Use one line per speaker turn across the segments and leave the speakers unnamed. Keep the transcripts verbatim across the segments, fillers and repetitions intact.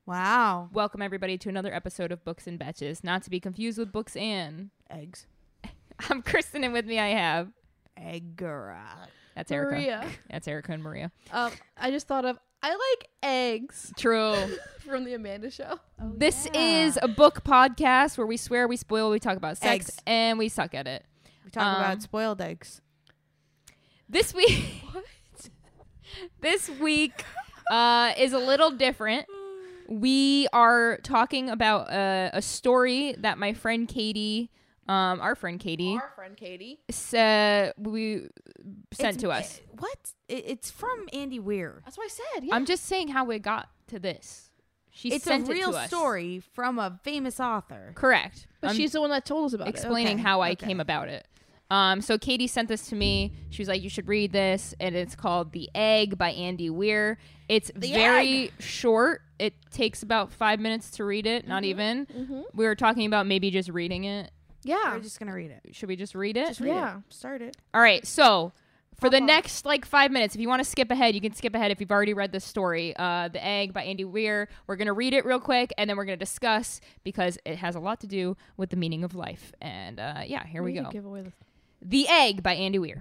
Wow.
Welcome everybody to another episode of Books and Betches, not to be confused with Books and
Eggs.
I'm Kristen, and with me I have
Eggera.
that's Erica.
Maria.
That's Erica and Maria.
Um, I just thought of I like eggs
True.
from the Amanda Show.
Oh,
This
yeah.
is a book podcast where we swear, we spoil, we talk about sex,
Eggs.
and we suck at it.
We talk
um,
about spoiled eggs.
This week,
What?
this week uh, is a little different. We are talking about uh, a story that my friend Katie, um, our friend Katie,
Our friend Katie.
said we sent
It's-
to us.
eh, what? It, it's from Andy Weir.
That's what I said. Yeah.
I'm just saying how we got to this. She
It's a
sent
real
it to us.
story from a famous author.
Correct.
but
I'm
she's the one that told us about
explaining
Okay,
how I
okay.
came about it. Um, so Katie sent this to me. She was like, "You should read this," and it's called "The Egg" by Andy Weir. It's
The
very short. It takes about five minutes to read it. Not even.
it. Mm-hmm.
We were talking about maybe just reading it.
Yeah.
We're just gonna read it.
Should we just read it?
Just read
Yeah.
it. Start it.
All right. So for the
Pop off.
next like five minutes, if you want to skip ahead, you can skip ahead if you've already read the story. Uh, The Egg by Andy Weir. We're going to read it real quick, and then we're going to discuss because it has a lot to do with the meaning of life. And uh, yeah, here we
need to
go.
Give away the
The Egg by Andy Weir.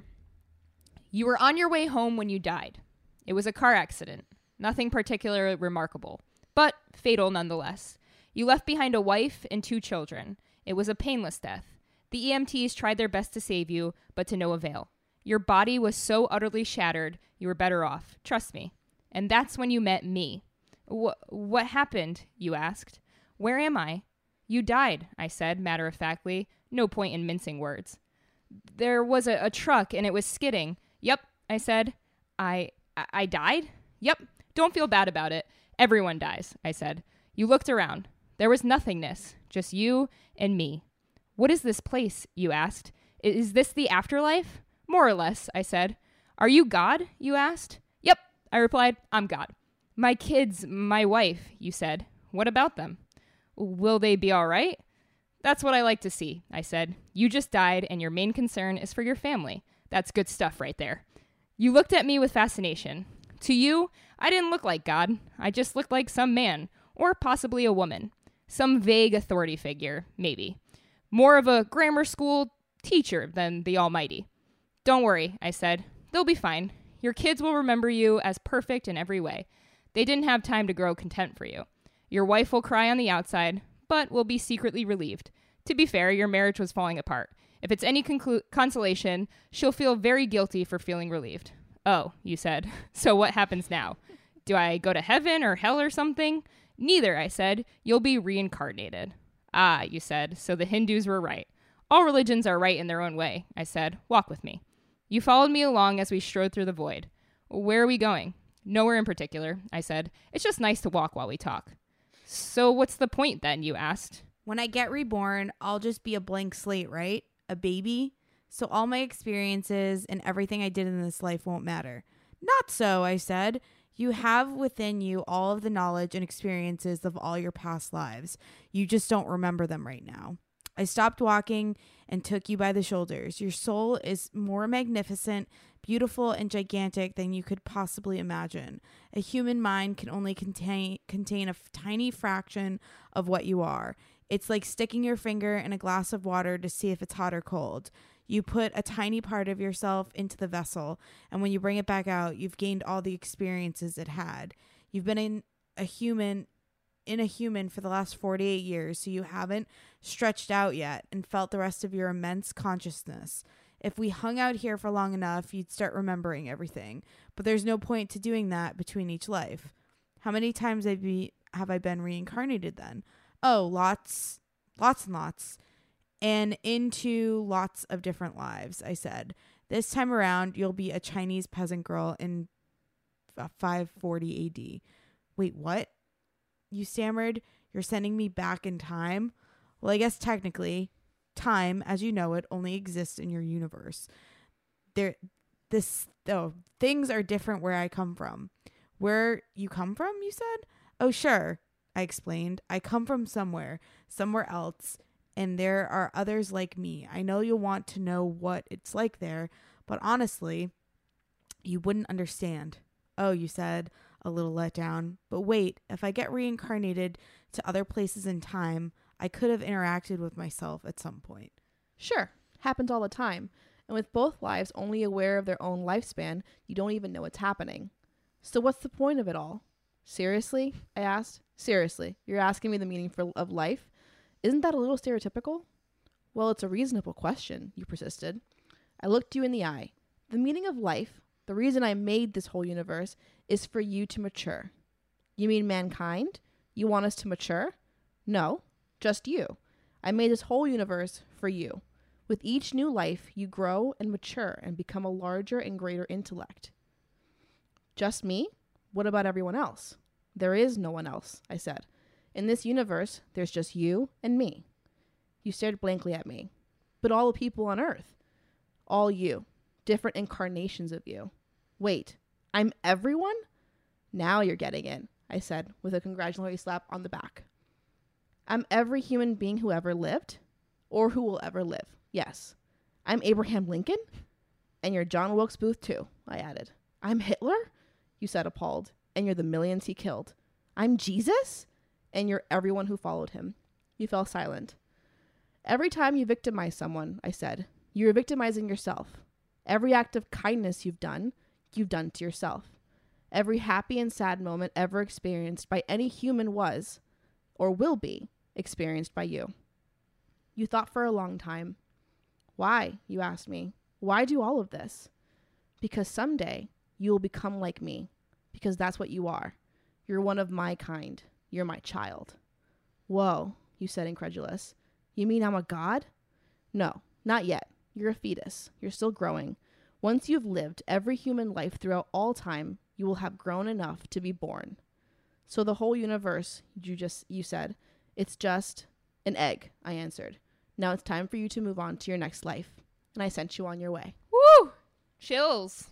You were on your way home when you died. It was a car accident. Nothing particularly remarkable, but fatal nonetheless. You left behind a wife and two children. It was a painless death. The E M Ts tried their best to save you, but to no avail. Your body was so utterly shattered, you were better off. Trust me. And that's when you met me. Wh- what happened, you asked. Where am I? You died, I said, matter-of-factly. No point in mincing words. There was a, a truck, and it was skidding. Yep, I said. I, I I died? Yep. Don't feel bad about it. Everyone dies, I said. You looked around. There was nothingness, just you and me. What is this place, you asked. I- Is this the afterlife? More or less, I said. Are you God, you asked. Yep, I replied. I'm God. My kids, my wife, you said. What about them? Will they be all right? That's what I like to see, I said. You just died, and your main concern is for your family. That's good stuff right there. You looked at me with fascination. To you, I didn't look like God. I just looked like some man, or possibly a woman. Some vague authority figure, maybe. More of a grammar school teacher than the Almighty. Don't worry, I said. They'll be fine. Your kids will remember you as perfect in every way. They didn't have time to grow content for you. Your wife will cry on the outside, but will be secretly relieved. To be fair, your marriage was falling apart. If it's any conclu- consolation, she'll feel very guilty for feeling relieved. Oh, you said. So what happens now? Do I go to heaven or hell or something? Neither, I said. You'll be reincarnated. Ah, you said. So the Hindus were right. All religions are right in their own way, I said. Walk with me. You followed me along as we strode through the void. Where are we going? Nowhere in particular, I said. It's just nice to walk while we talk. So what's the point then, you asked?
When I get reborn, I'll just be a blank slate, right? A baby. So all my experiences and everything I did in this life won't matter. Not so, I said. You have within you all of the knowledge and experiences of all your past lives. You just don't remember them right now. I stopped walking and took you by the shoulders. Your soul is more magnificent, beautiful, and gigantic than you could possibly imagine. A human mind can only contain contain a f- tiny fraction of what you are. It's like sticking your finger in a glass of water to see if it's hot or cold. You put a tiny part of yourself into the vessel, and when you bring it back out, you've gained all the experiences it had. You've been in a human in a human for the last forty-eight years, so you haven't stretched out yet and felt the rest of your immense consciousness. If we hung out here for long enough, you'd start remembering everything. But there's no point to doing that between each life. How many times have, be, have I been reincarnated then? Oh, lots, lots and lots. And into lots of different lives, I said. This time around, you'll be a Chinese peasant girl in five forty A D. Wait, what? You stammered. You're sending me back in time? Well, I guess technically, time, as you know it, only exists in your universe. There, this, oh, things are different where I come from. Where you come from, you said? Oh, sure, I explained. I come from somewhere, somewhere else, and there are others like me. I know you'll want to know what it's like there, but honestly, you wouldn't understand. Oh, you said, a little let down. But wait, if I get reincarnated to other places in time, I could have interacted with myself at some point.
Sure, happens all the time. And with both lives only aware of their own lifespan, you don't even know what's happening. So what's the point of it all? Seriously? I asked. Seriously, you're asking me the meaning for, of life? Isn't that a little stereotypical? Well, it's a reasonable question, you persisted. I looked you in the eye. The meaning of life, the reason I made this whole universe, is for you to mature. You mean mankind? You want us to mature? No, just you. I made this whole universe for you. With each new life, you grow and mature and become a larger and greater intellect. Just me? What about everyone else? There is no one else, I said. In this universe, there's just you and me. You stared blankly at me. But all the people on Earth. All you. Different incarnations of you. Wait, I'm everyone? Now you're getting it, I said, with a congratulatory slap on the back. I'm every human being who ever lived, or who will ever live. Yes. I'm Abraham Lincoln, and you're John Wilkes Booth too, I added. I'm Hitler? You said, appalled, and you're the millions he killed. I'm Jesus? And you're everyone who followed him. You fell silent. Every time you victimize someone, I said, you're victimizing yourself. Every act of kindness you've done, you've done to yourself. Every happy and sad moment ever experienced by any human was, or will be, experienced by you. You thought for a long time. Why, you asked me, why do all of this? Because someday you will become like me, because that's what you are. You're one of my kind. You're my child. Whoa, you said, incredulous. You mean I'm a god? No, not yet. You're a fetus. You're still growing. Once you've lived every human life throughout all time, you will have grown enough to be born. So the whole universe, you just, you said, it's just an egg, I answered. Now it's time for you to move on to your next life. And I sent you on your way.
Woo! Chills.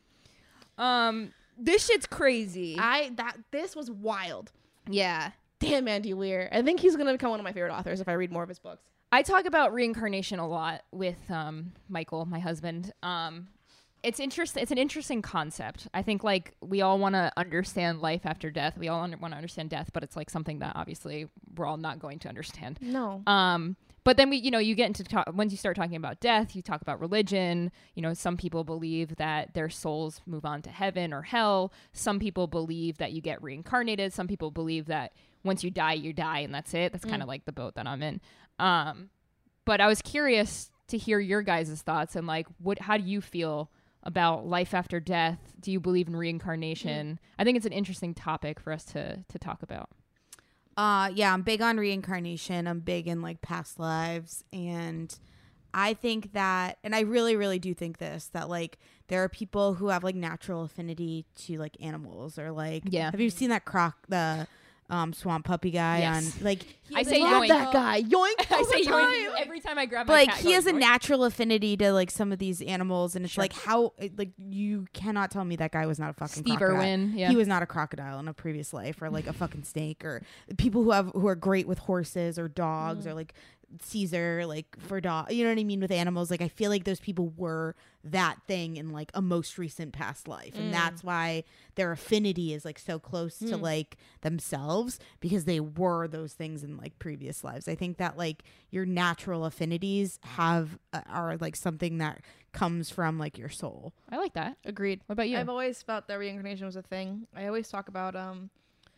Um, this shit's crazy.
I, that, this was wild.
Yeah.
Damn, Andy Weir. I think he's going to become one of my favorite authors if I read more of his books.
I talk about reincarnation a lot with um, Michael, my husband. Um, it's interest. It's an interesting concept. I think like we all want to understand life after death. We all un- want to understand death, but it's like something that obviously we're all not going to understand.
No.
Um, but then we, you know, you get into talk, once you start talking about death, you talk about religion. You know, some people believe that their souls move on to heaven or hell. Some people believe that you get reincarnated. Some people believe that once you die, you die, and that's it. That's mm. kind of like the boat that I'm in. Um, but I was curious to hear your guys' thoughts and like, what, how do you feel about life after death? Do you believe in reincarnation? Mm. I think it's an interesting topic for us to, to talk about.
Uh, yeah, I'm big on reincarnation. I'm big in like past lives. And I think that, and I really, really do think this, that like there are people who have like natural affinity to like animals or like,
yeah.
Have you seen that croc, the um swamp puppy guy
yes.
on like
I say
love
yoink.
that guy yoink
I say
time.
yoink every time I grab
but
my
like
cat,
he has a
yoink.
natural affinity to like some of these animals, and it's
Sure.
like how like you cannot tell me that guy was not a fucking
Steve
crocodile.
Irwin, yeah.
He was not a crocodile in a previous life, or like a fucking snake, or people who have who are great with horses or dogs,
Mm.
or like Caesar, like for dog, you know what I mean, with animals. Like I feel like those people were that thing in like a most recent past life, and
Mm.
that's why their affinity is like so close to
Mm.
like themselves, because they were those things in like previous lives. I think that like your natural affinities have uh, are like something that comes from like your soul.
I like that.
Agreed.
What about you?
I've always felt that reincarnation was a thing. I always talk about um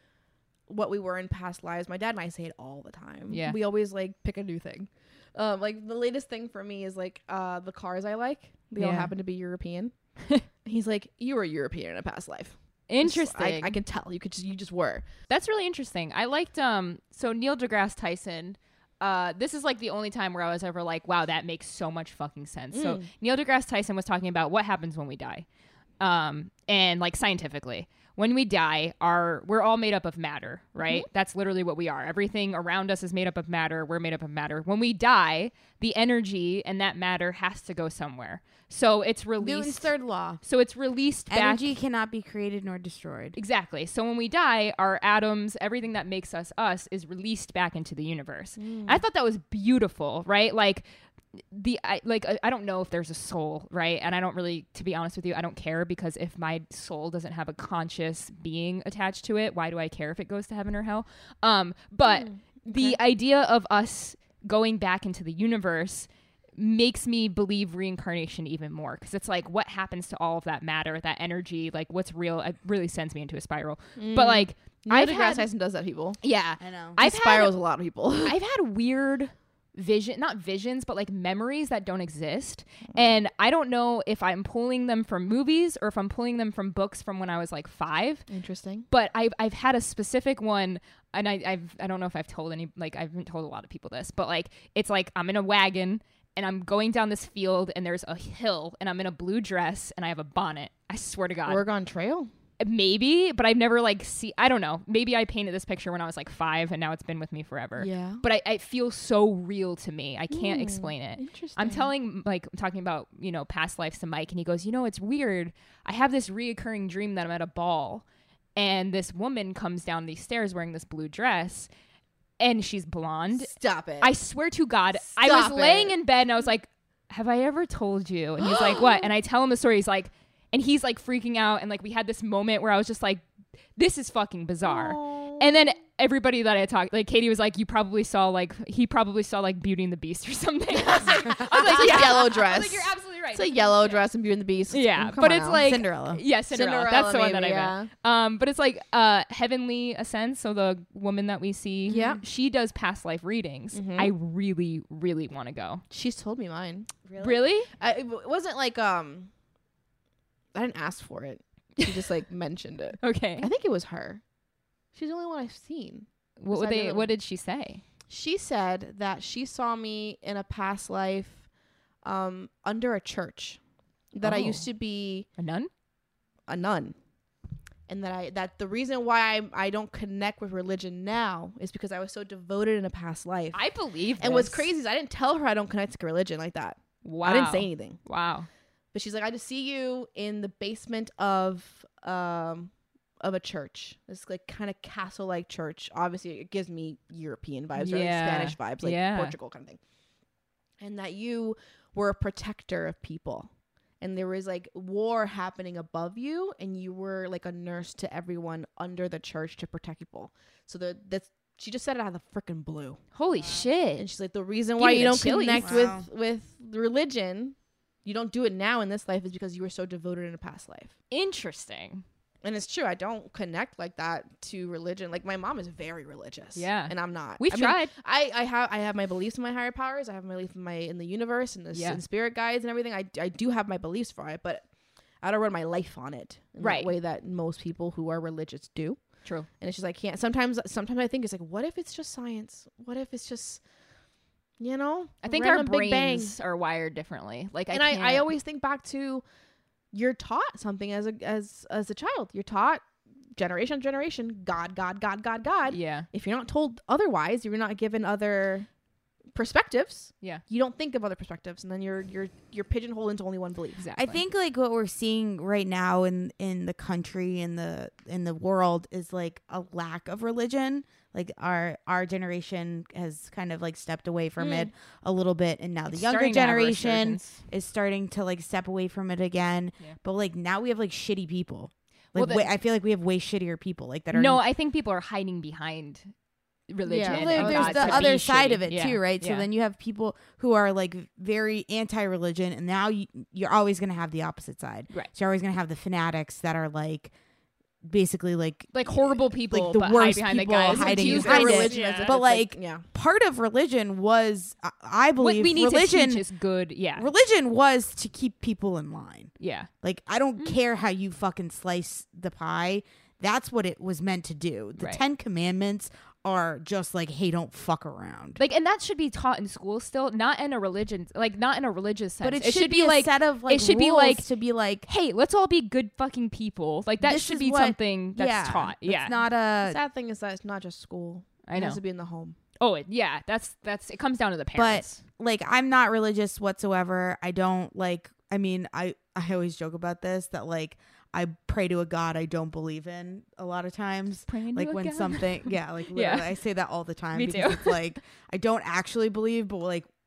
what we were in past lives. My dad and I say it all the time.
Yeah.
We always like pick a new thing. Um, like the latest thing for me is like uh the cars I like. They all
Yeah.
happen to be European. He's like, you were European in a past life.
Interesting.
I, I can tell. You could just you just were.
That's really interesting. I liked um so Neil deGrasse Tyson. Uh, this is like the only time where I was ever like, wow, that makes so much fucking sense. So
Mm.
Neil deGrasse Tyson was talking about what happens when we die. Um, and like scientifically, when we die, our we're all made up of matter, right?
Mm-hmm.
That's literally what we are. Everything around us is made up of matter. We're made up of matter. When we die, the energy and that matter has to go somewhere. So it's
Newton's
released.
third law.
So it's released back.
Energy cannot be created nor destroyed.
Exactly. So when we die, our atoms, everything that makes us us, is released back into the universe.
Mm.
I thought that was beautiful, right? Like, the I like I, I don't know if there's a soul, right? And I don't really, to be honest with you, I don't care, because if my soul doesn't have a conscious being attached to it, why do I care if it goes to heaven or hell? Um, but
Mm,
the
okay.
idea of us going back into the universe makes me believe reincarnation even more, because it's like, what happens to all of that matter, that energy, like what's real? It really sends me into a spiral. But like,
Neil
I've
deGrasse
had,
Tyson does that to people.
yeah,
I know.
I've
He spirals
had
a lot of people.
I've had weird vision, not visions, but like memories that don't exist. And I don't know if I'm pulling them from movies or if I'm pulling them from books from when I was like five.
Interesting.
But I've, I've had a specific one, and I, I've, I don't know if I've told any, like, I haven't told a lot of people this, but like, it's like I'm in a wagon and I'm going down this field and there's a hill and I'm in a blue dress and I have a bonnet. I swear to God.
Oregon Trail.
Maybe, but I've never like see. I don't know. Maybe I painted this picture when I was like five, and now it's been with me forever.
Yeah.
But I, I feel so real to me. I can't
Mm,
explain it.
Interesting.
I'm telling, like, I'm talking about, you know, past lives to Mike, and he goes, you know, it's weird. I have this reoccurring dream that I'm at a ball, and this woman comes down these stairs wearing this blue dress, and she's blonde.
Stop it.
I swear to God, I was
Stop
laying
it.
in bed, and I was like, have I ever told you? And he's like, what? And I tell him the story. He's like, and he's like freaking out, and like we had this moment where I was just like, this is fucking bizarre.
Aw.
And then everybody that I talked, like Katie was like, you probably saw like, he probably saw like Beauty and the Beast or something. I was like, I was like,
It's a
yeah.
yellow
I was
dress.
like, you're absolutely right.
It's a yellow dress and Beauty and the Beast.
Yeah,
Come
but
on
it's
now.
like
Cinderella.
Yeah, Cinderella.
Cinderella,
That's the one that I
maybe,
meant. Um, but it's like uh, Heavenly Ascent. So the woman that we see,
Yeah.
she does past life readings.
Mhm.
I really, really want to go.
She's told me mine.
Really?
I, it w- wasn't like um. I didn't ask for it. She just like mentioned it.
Okay.
I think it was her. She's the only one I've seen.
What would
besides
they?
the other
What
one.
did she say?
She said that she saw me in a past life, um, under a church. That I
Oh.
used to be
A nun?
a nun, and that I that the reason why I I don't connect with religion now is because I was so devoted in a past life.
I believe.
and what's
this.
crazy is I didn't tell her I don't connect to religion like that.
Wow.
I didn't say anything.
Wow.
But she's like, I just see you in the basement of um of a church. This like kind of castle like church. Obviously, it gives me European vibes or like
Yeah.
Spanish vibes, like
Yeah.
Portugal kind of thing. And that you were a protector of people. And there was like war happening above you, and you were like a nurse to everyone under the church to protect people. So the that's she just said it out of the freaking blue.
Holy
And
shit.
she's like, the reason
Give
why
me
you
the
don't
chilies.
connect
Wow.
with with religion, you don't do it now in this life, is because you were so devoted in a past life.
Interesting.
And it's true. I don't connect like that to religion. Like my mom is very religious.
Yeah.
and I'm not.
We've
I mean,
tried.
I, I have I have my beliefs in my higher powers. I have my belief in my in the universe and the s-
Yeah.
and spirit guides and everything. I, I do have my beliefs for it, but I don't run my life on it in
Right.
the way that most people who are religious do.
True.
And it's just I can't. Sometimes sometimes I think it's like, what if it's just science? What if it's just, you know?
I think
random
our
Big Bang?
brains are wired differently. Like,
And
I,
I,
can't,
I always think back to, you're taught something as a as as a child. You're taught generation to generation, God, God, God, God, God.
Yeah.
If you're not told otherwise, you're not given other perspectives.
Yeah.
You don't think of other perspectives, and then you're you're you're pigeonholed into only one belief.
Exactly.
I think like what we're seeing right now in in the country in the in the world is like a lack of religion. Like our our generation has kind of like stepped away from
Mm.
it a little bit, and now
It's
the younger
starting to have a
generation
resurgence.
is starting to like step away from it again.
Yeah.
But like now we have like shitty people.
Well,
Like
the-
way, I feel like we have way shittier people like that are
No, I think people are hiding behind religion.
Yeah.
Well, there-
and
there's
God
the
to
other
be
side
shitty.
of it
Yeah.
too, right? So
Yeah.
then you have people who are like very anti-religion, and now you, you're always going to have the opposite side.
Right.
So you're always going to have the fanatics that are like basically like
like horrible people,
like the
but
worst
hide behind
people
the guys.
hiding
Use
behind
their
it.
religion as if
But
it's
like,
yeah.
part of religion was, I, I
What
believe,
we need
religion.
to teach is good. Yeah.
Religion was to keep people in line.
Yeah.
Like I don't
Mm.
care how you fucking slice the pie. That's what it was meant to do. The
Right.
Ten Commandments are just like, hey, don't fuck around.
Like, and that should be taught in school still, not in a religion, like not in a religious sense.
But it, should, be, a
like,
set of like
it should be
rules
like-
to be like
hey, let's all be good fucking people. Like that
This
should
is
be
what-
something that's
yeah,
taught.
It's
Yeah.
not
The
a
sad thing is that it's not just school.
I
It
know.
has to be in the home.
Oh, it, yeah. That's that's. It comes down to the parents.
like I'm not religious whatsoever. I don't like I mean, I I always joke about this that like I pray to a God I don't believe in a lot of times.
Praying to
Like
a
when
God.
something yeah, like
Yeah.
literally I say that all the time
Me
because
too.
it's like I don't actually believe, but like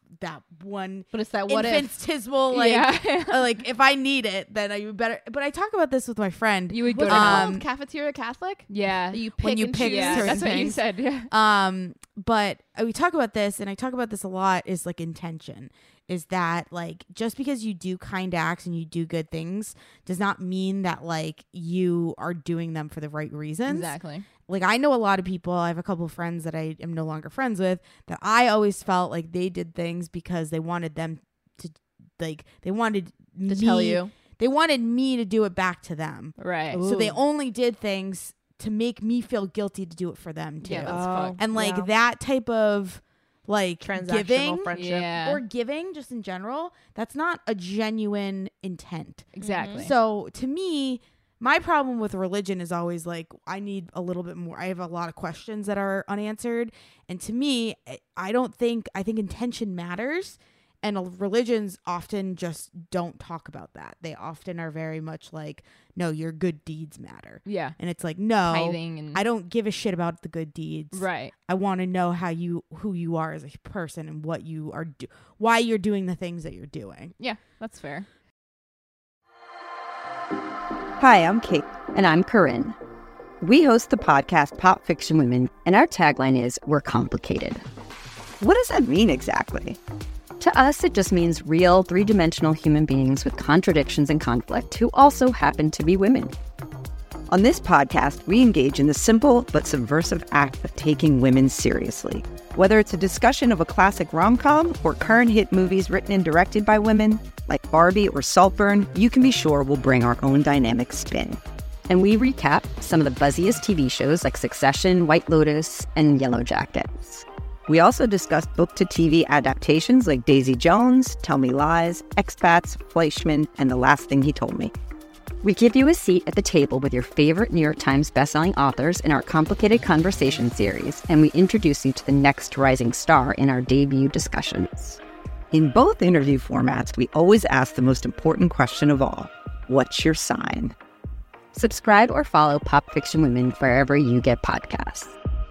that one
But it's that what if.
infinitesimal like
Yeah.
uh, like if I need it, then I better. But I talk about this with my friend.
You would go
What's
to
it
Um,
called? Cafeteria Catholic?
Yeah.
That you pick
When you
and
pick
choose?
Yeah,
certain
that's what you
things.
said. Yeah.
Um, but uh, we talk about this, and I talk about this a lot. Is like intention. Is that like just because you do kind acts and you do good things does not mean that like you are doing them for the right reasons.
Exactly.
Like I know a lot of people. I have a couple of friends that I am no longer friends with that I always felt like they did things because they wanted them to, like they wanted
To
me,
tell you.
they wanted me to do it back to them.
Right.
Ooh.
So they only did things to make me feel guilty to do it for them too.
Yeah, that's
Oh,
fucked.
And like
yeah.
that type of like
Transactional
giving
friendship.
Yeah.
or giving just in general, that's not a genuine intent.
Exactly.
So to me, my problem with religion is always like I need a little bit more. I have a lot of questions that are unanswered, and to me, I- I don't think I think intention matters. And uh, religions often just don't talk about that. They often are very much like, no, your good deeds matter.
yeah.
And it's like, no,
Tithing and
I don't give a shit about the good deeds.
right.
I want to know how you, who you are as a person and what you are, do- why you're doing the things that you're doing.
Yeah, that's fair.
Hi, I'm Kate.
And I'm Corinne. We host the podcast Pop Fiction Women, and our tagline is, "We're complicated."
What does that mean exactly?
To us, it just means real, three-dimensional human beings with contradictions and conflict who also happen to be women.
On this podcast, we engage in the simple but subversive act of taking women seriously. Whether it's a discussion of a classic rom-com or current hit movies written and directed by women, like Barbie or Saltburn, you can be sure we'll bring our own dynamic spin.
And we recap some of the buzziest T V shows like Succession, White Lotus, and Yellow Jackets.
We also discuss book-to-T V adaptations like Daisy Jones, Tell Me Lies, Expats, Fleischman, and The Last Thing He Told Me.
We give you a seat at the table with your favorite New York Times bestselling authors in our Complicated Conversation series, and we introduce you to the next rising star in our debut discussions.
In both interview formats, we always ask the most important question of all: what's your sign?
Subscribe or follow Pop Fiction Women wherever you get podcasts.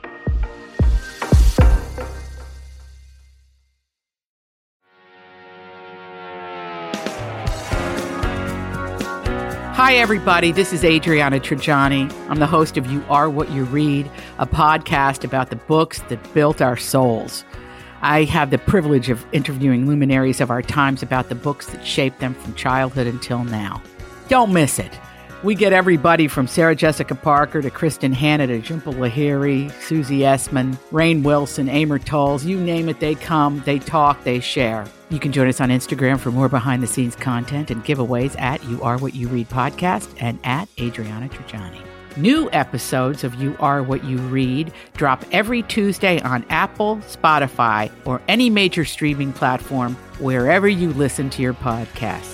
Hi, everybody. This is Adriana Trajani. I'm the host of You Are What You Read, a podcast about the books that built our souls. I have the privilege of interviewing luminaries of our times about the books that shaped them from childhood until now. Don't miss it. We get everybody from Sarah Jessica Parker to Kristen Hanna to Jhumpa Lahiri, Susie Essman, Rainn Wilson, Amor Tolls. You name it, they come, they talk, they share. You can join us on Instagram for more behind-the-scenes content and giveaways at You Are What You Read Podcast and at Adriana Trajani. New episodes of You Are What You Read drop every Tuesday on Apple, Spotify, or any major streaming platform wherever you listen to your podcasts.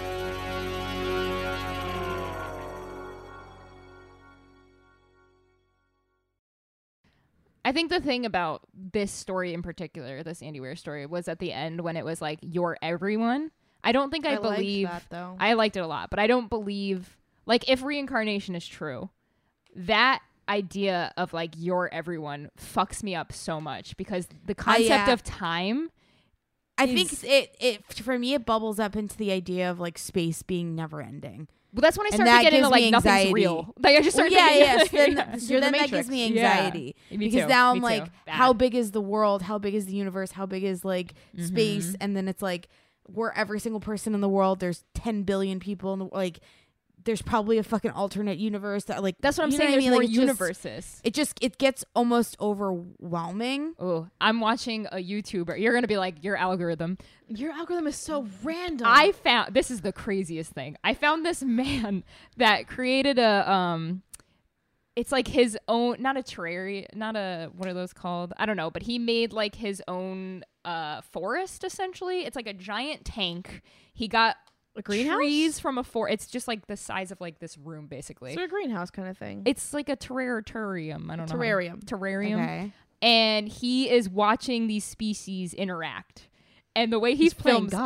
I think the thing about this story in particular, this Andy Weir story, was at the end when it was like, you're everyone. I don't think I,
I liked
believe
that, though.
I liked it a lot, but I don't believe, like, if reincarnation is true, that idea of like you're everyone fucks me up so much, because the concept
yeah.
of time
I
is-
think it, it, for me, it bubbles up into the idea of like space being never ending.
well, that's when I
And
start
that
to get into
gives
like
me
nothing's
anxiety.
real. Like I just
Well,
start
yeah,
thinking,
yes. Then,
yeah.
so
You're the
then that
Matrix.
gives me
Yeah.
anxiety
Me
because
too.
now I'm
Me
like,
too.
how
Bad.
big is the world? How big is the universe? How big is like space?
Mhm.
And then it's like, we're every single person in the world. There's ten billion people in the like. There's probably a fucking alternate universe that like.
That's what I'm
you know
saying.
I
There's
mean?
more
Like, it just-
universes.
It just it gets almost overwhelming.
Oh, I'm watching a YouTuber. You're gonna be like, your algorithm.
Your algorithm is so random.
I found this is the craziest thing. I found this man that created a um it's like his own, not a terrarium, not a, what are those called? I don't know, but he made like his own uh forest essentially. It's like a giant tank. He got
A greenhouse?
trees from a forest. It's just like the size of like this room basically.
So a greenhouse kind of thing.
It's like a terrarium. I don't know. how-
terrarium.
Terrarium.
Okay.
And he is watching these species interact. And the way he
He's playing
films
God.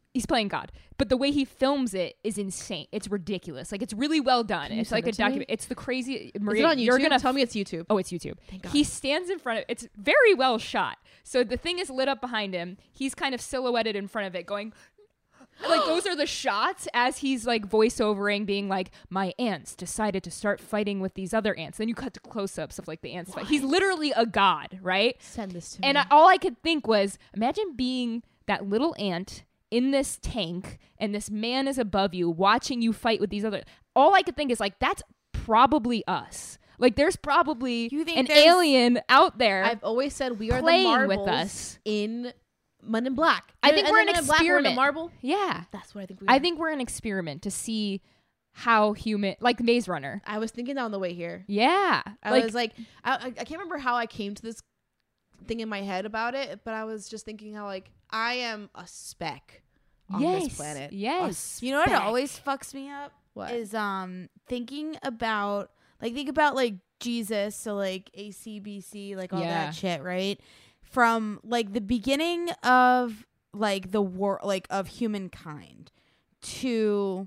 He's playing God, but the way he films it is insane. It's ridiculous. Like, it's really well done.
Can you
It's
send
like a
it to me?
document. It's the crazy.
Is
Maria,
it on YouTube?
You're gonna
Tell me it's YouTube.
Oh, it's YouTube.
Thank God.
He stands in front of it's very well shot. So the thing is lit up behind him. He's kind of silhouetted in front of it going like those are the shots as he's like voiceovering being like, my ants decided to start fighting with these other ants. Then you cut to close-ups of like the ants fight. He's literally a god, right?
Send this to
And
me.
I, all I could think was, imagine being that little ant in this tank and this man is above you watching you fight with these other. All I could think is like, that's probably us. Like, there's probably
You think
an
there's-
alien out there.
I've always said we are the
playing with
marbles
us.
in Men in Black.
I think
And
we're
then
an
Men in Black, we're the
experiment.
marble.
yeah.
That's what I think we are.
I think we're an experiment to see how human, like Maze Runner.
I was thinking that on the way here.
Yeah.
I
like,
was like, I, I I can't remember how I came to this thing in my head about it, but I was just thinking how like I am a speck on
yes,
this planet.
Yes.
You know what
Speck.
always fucks me up
What?
is um thinking about like think about like Jesus, so like A C B C, like all
Yeah.
that shit, right? From like the beginning of like the war, like of humankind to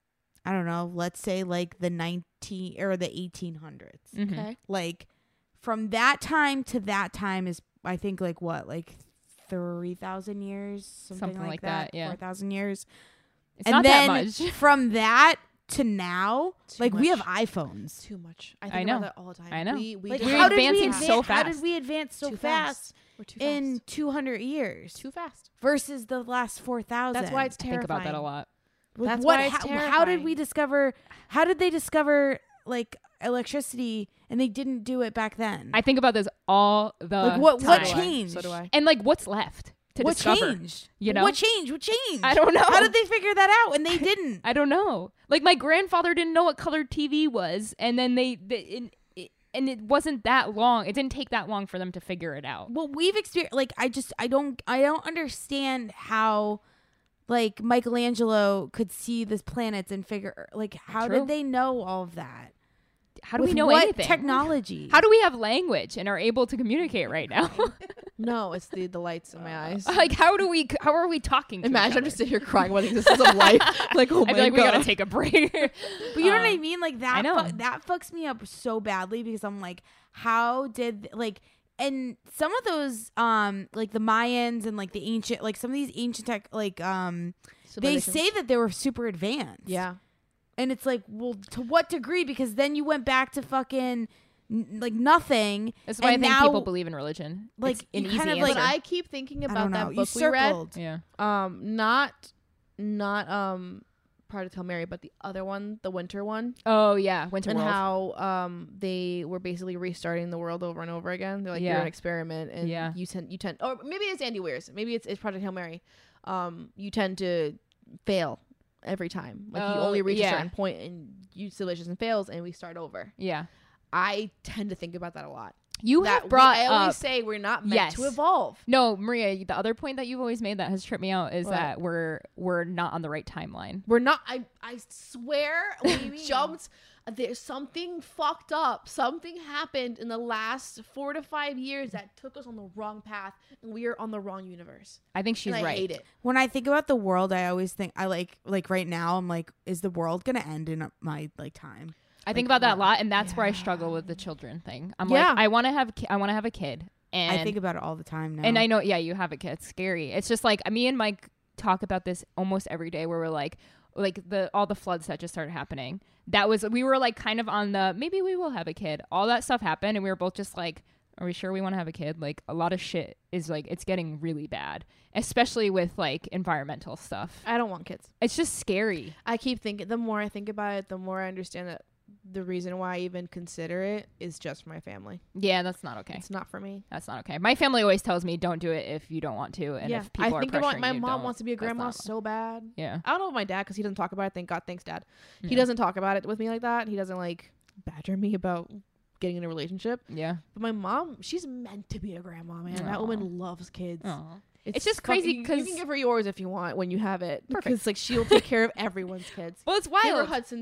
I don't know, let's say like the nineteen or the eighteen hundreds.
Mhm.
Okay.
Like from that time to that time is I think like what like three thousand years, something,
Something
like,
like
that,
that, yeah.
four thousand years.
It's
and
not
then
that much.
from that to now,
Too
like we have
much.
iPhones.
Too much. I
I
think
know.
about that all the time.
I know.
We, we
Like
just-
We're
how did we
advancing
advance
so
How
fast.
did we advance so
too
fast,
We're too
in
fast.
two hundred years
Too fast.
versus the last four thousand?
That's why it's
I
terrifying.
think about that a lot.
Like,
That's
what,
why it's
how, how did
terrifying.
we discover? How did they discover like electricity and they didn't do it back then?
I think about this all the
like what?
time.
What
So do I.
changed?
So do I.
And like, what's left to
what
discover?
changed?
You know?
what changed? What changed?
I don't know.
How did they figure that out? And they didn't.
I don't know. Like, my grandfather didn't know what colored T V was, and then they, they it, it, and it wasn't that long. It didn't take that long for them to figure it out.
Well, we've experienced. Like, I just, I don't, I don't understand how, like, Michelangelo could see the planets and figure. Like, how
True.
did they know all of that?
How do
With
we know
what
anything?
technology?
How do we have language and are able to communicate right now?
No, it's the, the lights in my eyes.
Like, how do we? How are we talking? To
Imagine
each
I'm
other?
just sitting here crying about the existence of life. Like, oh my
I'd be like,
God.
we gotta take a break.
But you know what I
Um,
mean? Like that.
I know.
Fu- that fucks me up so badly because I'm like, how did like, and some of those, um, like the Mayans and like the ancient, like some of these ancient tech, like, um, they
Civilizations.
say that they were super advanced.
Yeah.
And it's like, well, to what degree? Because then you went back to fucking n- like nothing.
That's why
and
I think
now,
people believe in religion.
like,
It's an
you
easy
kind of,
answer.
like-
But I keep thinking
I
about
don't know.
that
You
book we read.
circled.
yeah.
Um, not, not um, Part of Tell Mary, but the other one, the winter one,
Oh yeah, Winter
and
World.
how um they were basically restarting the world over and over again. They're like,
Yeah.
you're an experiment, and
Yeah.
you tend, you tend, or maybe it's Andy Weir's, maybe it's it's Project Hail Mary. Um, you tend to fail every time. Like you
Oh,
only reach
yeah.
a certain point and you civilization fails, and we start over.
yeah.
I tend to think about that a lot.
You
that
have brought
we, I
up.
always say we're not meant
Yes.
to evolve.
No, Maria, the other point that you've always made that has tripped me out is
What?
that we're we're not on the right timeline.
We're not. I I swear we jumped. There's something fucked up. Something happened in the last four to five years that took us on the wrong path, and we are on the wrong universe.
I think she's
and I
right.
hate it.
When I think about the world, I always think I like like right now. I'm like, is the world gonna end in my like time?
I think
Like,
about that a
wow.
lot, and that's where I struggle with the children thing. I'm
Yeah.
like, I want to have, ki- I want to have a kid, and
I think about it all the time now.
and I know, yeah, you have a kid. It's scary. It's just like me and Mike talk about this almost every day, where we're like, like the all the floods that just started happening. That was we were like kind of on the maybe we will have a kid. All that stuff happened, and we were both just like, are we sure we want to have a kid? Like a lot of shit is like it's getting really bad, especially with like environmental stuff.
I don't want kids.
It's just scary.
I keep thinking. The more I think about it, the more I understand that the reason why I even consider it is just for my family.
Yeah, that's not okay.
It's not for me.
That's not okay. My family always tells me don't do it if you don't want to, and
yeah,
if people
I think
are
about
pressuring
my
you,
mom
don't.
wants to be a
That's
grandma
not-
so bad.
Yeah.
I don't know about my dad because he doesn't talk about it. Thank God, thanks, Dad. He
Yeah.
doesn't talk about it with me like that. He doesn't like badger me about getting in a relationship.
Yeah.
But my mom, she's meant to be a grandma, man. That
Aw.
woman loves kids.
Aw. It's just crazy
fucking- you
'cause-
you can give her yours if you want when you have it,
Perfect.
because like she'll take care of everyone's kids.
Well, it's
Give her
wild.
Hudson too.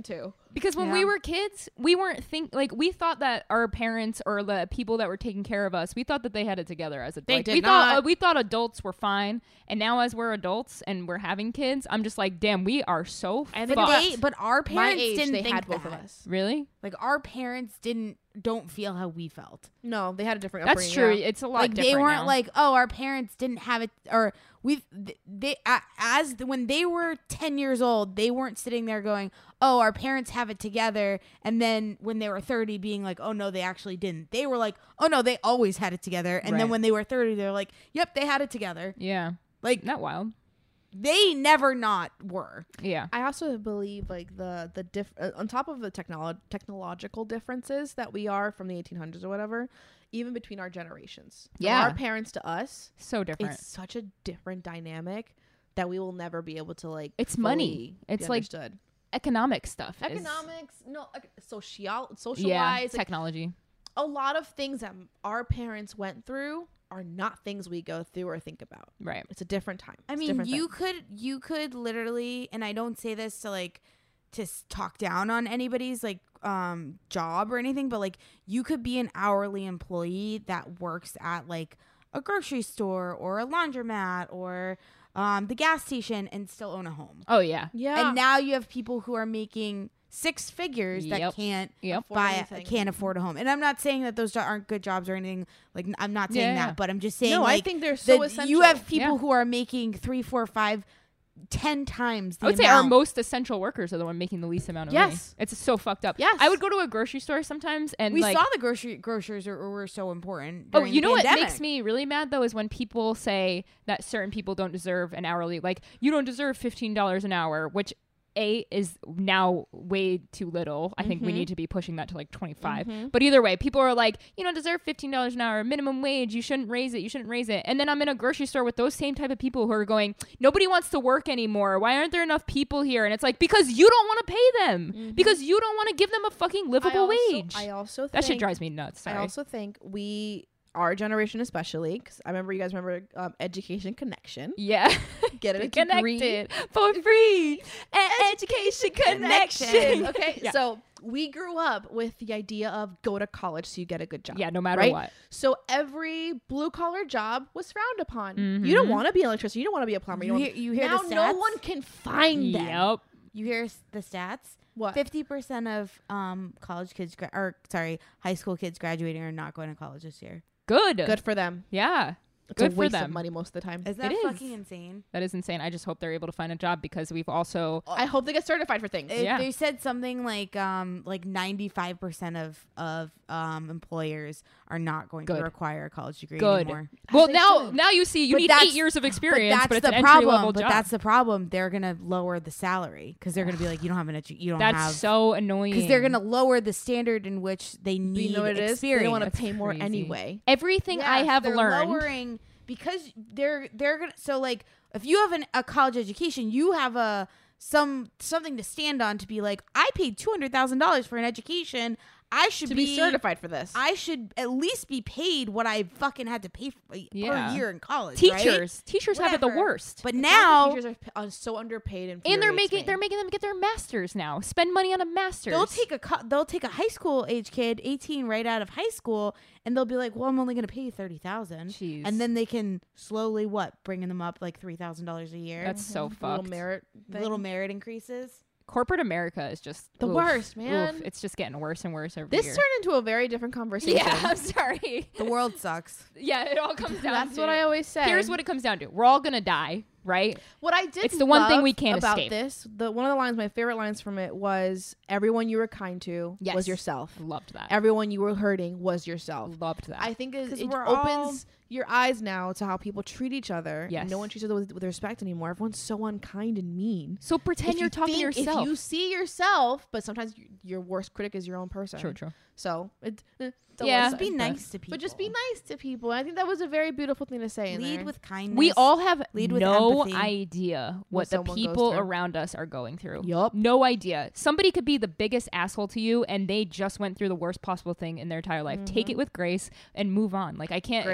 Because when
Yeah.
we were kids, we weren't think like we thought that our parents or the people that were taking care of us, we thought that they had it together as adults.
They
Like,
did
we thought
not.
uh, we thought adults were fine, and now as we're adults and we're having kids, I'm just like, damn, we are so
I
fucked.
think
But
about-
they, but our
My
parents
age,
didn't
they
think
had both
that.
of us.
Really?
Like our parents didn't don't feel how we felt.
No, they had a different.
That's
upbringing,
true.
yeah.
It's a lot
Like they
different
weren't
now.
like, oh, our parents didn't have it, or we they a- as the, when they were ten years old, they weren't sitting there going, oh, our parents have it together, and then when they were thirty, being like, oh no, they actually didn't. They were like, oh no, they always had it together, and then
Right.
when they were thirty, they're like, yep, they had it together.
yeah,
Like
isn't that wild?
they never not were.
Yeah.
I also believe like the the diff uh, on top of the technolo- technological differences that we are from the eighteen hundreds or whatever, even between our generations. From
Yeah.
our parents to us,
So different.
it's such a different dynamic that we will never be able to like.
It's
fully
money.
be
It's like
understood.
Economic stuff. is-
Economics, no, ec- social, social
Yeah.
wise, like,
Technology.
a lot of things that our parents went through are not things we go through or think about.
Right.
It's a different time.
I
It's a
mean,
different
you
thing.
could you could literally, and I don't say this to like to s- talk down on anybody's like um job or anything, but like you could be an hourly employee that works at like a grocery store or a laundromat or um the gas station and still own a home.
Oh yeah.
Yeah.
And now you have people who are making six figures that
Yep.
can't
Yep.
Afford
buy
anything.
can't afford a home. And I'm not saying that those jo- aren't good jobs or anything. Like n- I'm not saying
Yeah,
that,
yeah.
but I'm just saying
no,
like
I think they're so
the-
essential.
you have people
Yeah.
who are making three, four, five, ten times the
I would say our
amount.
most essential workers are the one making the least amount of money.
Yes.
It's so fucked up.
Yes.
I would go to a grocery store sometimes and
we
like
saw the grocery grocers are, were so important.
Oh,
during
you
the
know what
pandemic.
makes me really mad though is when people say that certain people don't deserve an hourly, like you don't deserve fifteen dollars an hour, which A is now way too little. I think we
Mhm.
need to be pushing that to like twenty-five.
Mhm.
But either way, people are like, you don't deserve fifteen dollars an hour, minimum wage. You shouldn't raise it. You shouldn't raise it. And then I'm in a grocery store with those same type of people who are going, nobody wants to work anymore. Why aren't there enough people here? And it's like, because you don't want to pay them.
Mhm.
Because you don't want to give them a fucking
I
livable
also,
wage.
I also
that shit
think-
drives me nuts. Sorry.
I also think we, our generation especially, because I remember you guys remember um, Education Connection.
yeah.
Get it
Connected for free. E- education connection.
Okay,
Yeah.
so we grew up with the idea of go to college so you get a good job.
Yeah, no matter
right?
what.
So every blue collar job was frowned upon.
Mhm.
You don't want to be an electrician. You don't want to be a plumber.
You
don't
hear, you hear
now
the
no
stats?
one can find them.
Yep.
You hear s- the stats?
What?
Fifty percent of um college kids, gra- or sorry, high school kids graduating are not going to college this year.
Good.
Good for them.
Yeah.
It's
Good
a
for
waste
them.
of money most of the time.
Is that
It is.
fucking insane?
That is insane. I just hope they're able to find a job because we've also
I hope they get certified for things.
It-
Yeah.
They said something like um like ninety-five percent of of um employers are not going
Good.
to require a college degree
good.
anymore.
Well,
they
now
should.
now you see you
But
need
that's-
eight years of experience,
but
but,
that's
it's
the
an entry level
problem. But
job.
that's the problem. They're gonna lower the salary because they're gonna be like, you don't have an edu- you don't
That's
have
so annoying.
because they're gonna lower the standard in which they
Do
need
you know what it is? They
experience.
don't want to
That's
pay more
crazy.
anyway.
Everything I
Yes,
have
they're
learned.
lowering because they're they're gonna so like if you have an, a college education, you have a some something to stand on to be like, I paid two hundred thousand dollars for an education. I should
To be certified for this.
I should at least be paid what I fucking had to pay for,
Yeah.
per year in college. right?
Teachers, teachers have it the
Whatever.
worst.
But
The fact that
now
teachers are, p- are so underpaid and
and they're
infuriates
making
me.
they're making them get their masters now. Spend money on a master's.
they'll take a co- they'll take a high school age kid, eighteen, right out of high school, and they'll be like, "Well, I'm only going to pay you thirty thousand,"
Jeez.
and then they can slowly what bringing them up like three thousand dollars a year.
That's so
Mhm. little
fucked.
merit thing.
little merit increases.
Corporate America is just
The
oof,
worst,
oof.
man.
It's just getting worse and worse every
This
year.
turned into a very different conversation.
Yeah, I'm sorry.
The world sucks.
Yeah, it all comes down
That's
to
what I always say.
Here's what it comes down to. We're all going to die, right?
What I did
It's the one thing
love
we can't
about
escape.
this. The one of the lines, my favorite lines from it was, "Everyone you were kind to
Yes.
was yourself.
Loved that.
Everyone you were hurting was yourself."
Loved that.
I think it,
'Cause
it
we're
opens your eyes now to how people treat each other.
Yes.
No one treats each other with, with respect anymore. Everyone's so unkind and mean.
so pretend
If
you're
you
talking
think-
to yourself.
If you see yourself, but sometimes you, your worst critic is your own person.
True, true.
So it, eh, it's a
Yeah.
one
Just be
side,
nice to people.
but just be nice to people. I think that was a very beautiful thing to say. In
Lead
there.
with kindness.
We all have
Lead with
no
empathy.
idea
What
what the
someone goes
people
through.
around us are going through.
Yup.
No idea. Somebody could be the biggest asshole to you and they just went through the worst possible thing in their entire life. Take it with grace and move on. Like I can't
grace, man.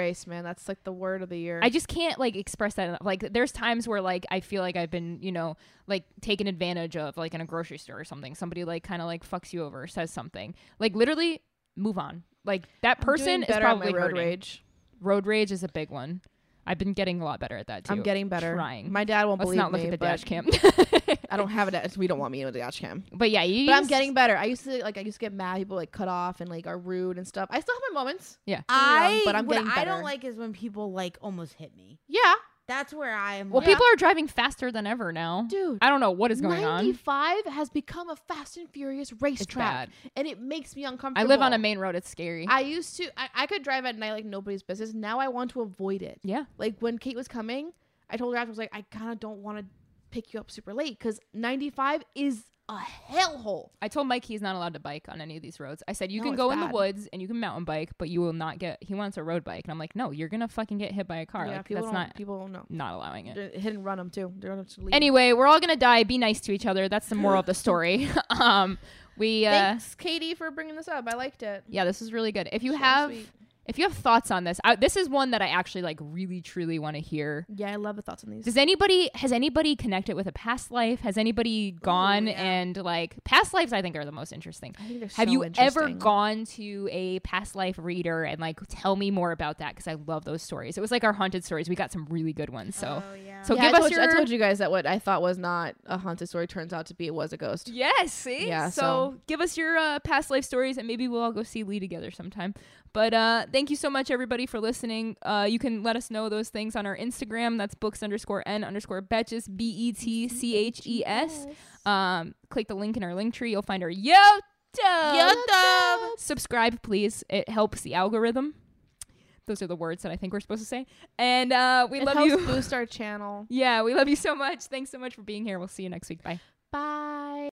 That's like the word of the year.
I just can't like express that enough. Like there's times where like I feel like I've been, you know, like taken advantage of, like in a grocery store or something. Somebody like kind of like fucks you over, says something. Like literally move on. Like that person is probably
road
hurting.
rage.
Road rage is a big one. I've been getting a lot better at that too.
I'm getting better.
Trying.
My dad won't
Let's
believe
not look
me,
at the
but
dash cam.
I don't have a dash. We don't want me in a dash cam.
But yeah, you
But I'm
used-
getting better. I used to like I used to get mad. People like cut off and like are rude and stuff. I still have my moments.
Yeah.
I
but I'm
what
getting
I
better.
don't like is when people like almost hit me.
Yeah,
That's where I am.
Well,
like,
people are driving faster than ever now.
dude.
I don't know what is going on.
ninety-five has become a Fast and Furious racetrack,
bad.
and it makes me
I
uncomfortable.
live on a main road. It's scary.
I used to. I, I could drive at night like nobody's business. Now I want to avoid it.
yeah.
Like when Kate was coming, I told her after, I was like, I kind of don't want to pick you up super late because ninety-five is a hellhole.
I told Mike he's not allowed to bike on any of these roads. I said, you
No,
can
it's
go in the
bad.
woods and you can mountain bike, but you will not get, he wants a road bike. And I'm like, no, you're going to fucking get hit by a car.
Yeah,
like,
people
that's
don't.
not,
people don't know.
not allowing it.
They're hit and run them too. They're just leave.
Anyway, we're all going to die. Be nice to each other. That's the moral of the story. um, we, uh,
Thanks, Katie, for bringing this up. I liked it.
yeah, this is really good. If you
So
have,
sweet.
if you have thoughts on this, I, this is one that I actually like really, truly want to hear.
Yeah, I love the thoughts on these.
Does anybody has anybody connected with a past life? Has anybody gone
yeah.
and like past lives? I think are the most interesting.
I think they're
Have
so
you ever
interesting.
gone to a past life reader and like tell me more about that? Because I love those stories. It was like our haunted stories. We got some really good ones. So
Oh, yeah.
so
Yeah,
give
I
us
told you-
your.
I told you guys that what I thought was not a haunted story turns out to be it was a ghost.
Yes, see?
Yeah,
So,
so-
give us your uh, past life stories and maybe we'll all go see Lee together sometime. But uh, thank you so much, everybody, for listening. Uh, you can let us know those things on our Instagram. That's books underscore n underscore betches, B E T C H E S. Um, click the link in our link tree. You'll find our YouTube.
YouTube.
Subscribe, please. It helps the algorithm. Those are the words that I think we're supposed to say. And uh, we
It
love
helps
you.
boost our channel.
Yeah, we love you so much. Thanks so much for being here. We'll see you next week. Bye.
Bye.